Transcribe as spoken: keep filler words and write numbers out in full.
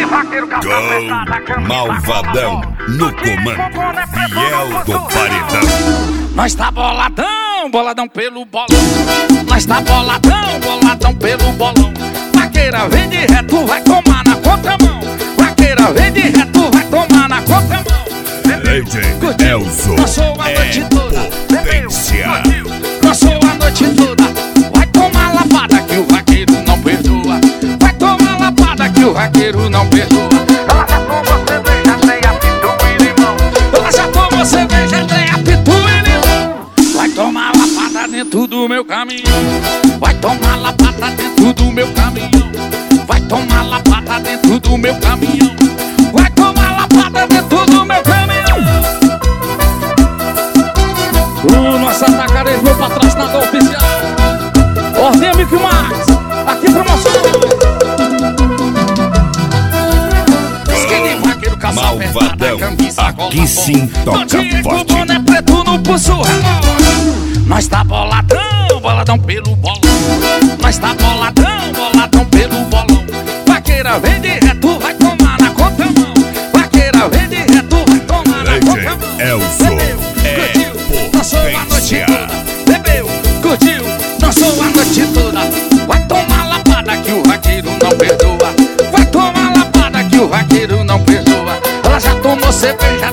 Gol, malvadão, no comando, fiel do paredão. Nós tá boladão, boladão pelo bolão. Nós tá boladão, boladão pelo bolão. Vaqueira vem de reto, vai tomar na contramão. Vaqueira vem de reto, vai tomar na contramão. D J Elzo passou a noite toda, potência. Passou a noite toda. Vai tomar lapada que o vaqueiro não perdoa. Vai tomar lapada que o vaqueiro não perdoa. Ela já tomou cerveja, tem pitu e limão. Ela já tomou cerveja, tem pitu e limão. Vai tomar lapada dentro do meu caminhão. Vai tomar lapada dentro do meu caminhão. Vai tomar lapada dentro do meu caminhão. Vai tomar lapada dentro do meu caminhão. O nosso atacarejo, meu patrocinador oficial. Ordem Mickey Max, aqui promoção. Malvadão, aqui sim toca forte. Boné preto no pulso relógio. Nós tá boladão, boladão pelo bolão. Nós tá boladão, boladão pelo bolão. Vaqueira vem de reto, vai tomar na contramão. Vaqueira vem de reto, vai tomar na contramão. Elzo é dançou a noite toda. Bebeu, curtiu, dançou a noite toda. Vai tomar lapada que o vaqueiro não perdoa. Vai tomar lapada que o vaqueiro não perdoa. Ela já tomou cerveja,